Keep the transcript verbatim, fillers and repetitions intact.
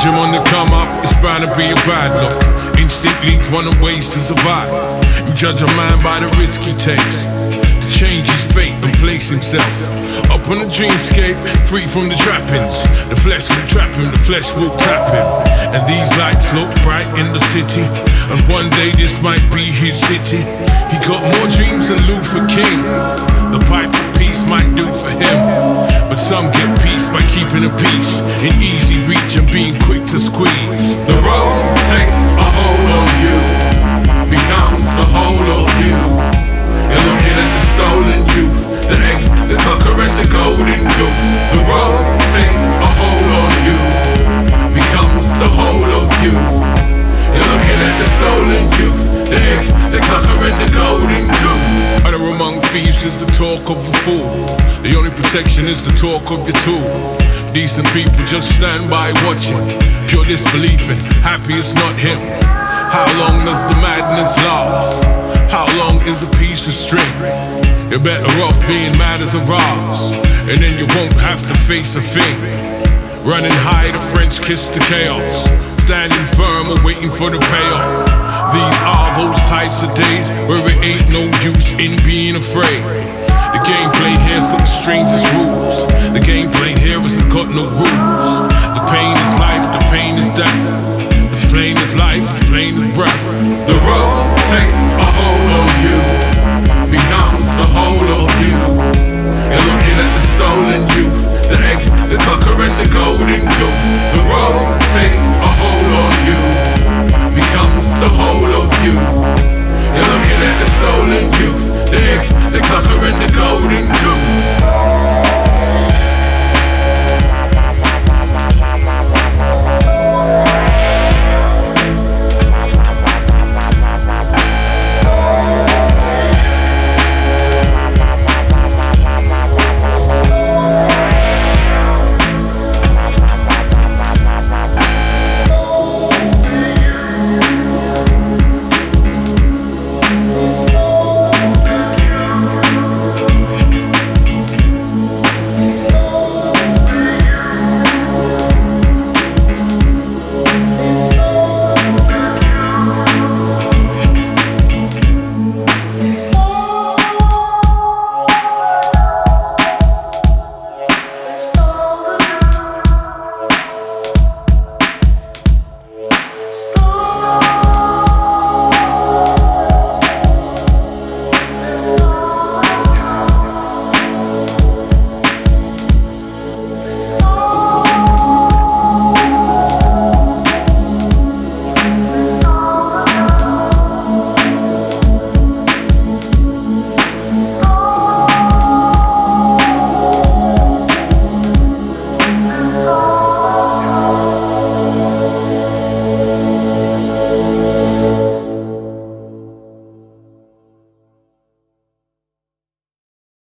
Gym on the come up, it's bound to be a bad look. Instinct leads one of ways to survive. You judge a man by the risk he takes to change his fate and place himself up on a dreamscape, free from the trappings. The flesh will trap him, the flesh will tap him. And these lights look bright in the city, and one day this might be his city. He got more dreams than Luther King. The pipes of peace might do for him, but some get peace by keeping a peace in easy reach and being quick to squeeze. The road takes a hold on you, becomes the whole of you. You're looking at the stolen youth, the ex, the cocker and the golden goose. The road takes a hold on you, becomes the whole of you. You're looking at the stolen youth, the egg, the cocker and the golden goose. Utter among thieves is the talk of a fool. The only protection is the talk of your tool. Decent people just stand by watching, pure disbelief and happy it's not him. How long does the madness last? How long is a piece of string? You're better off being mad as a vase, and then you won't have to face a thing. Running high, the French kiss the chaos, standing firm or waiting for the payoff. These are those types of days where it ain't no use in being afraid. The gameplay here's got the strangest rules. The gameplay here hasn't got no rules. The pain is life, the pain is death. As plain as life, as plain as breath. The road takes a hold on you, becomes the whole of you. You're looking at the stolen youth, the ex, the cocker and the golden goose. The road takes a hold on you, becomes the whole of you. You're looking at the stolen youth, the egg, the cocker and the golden goose.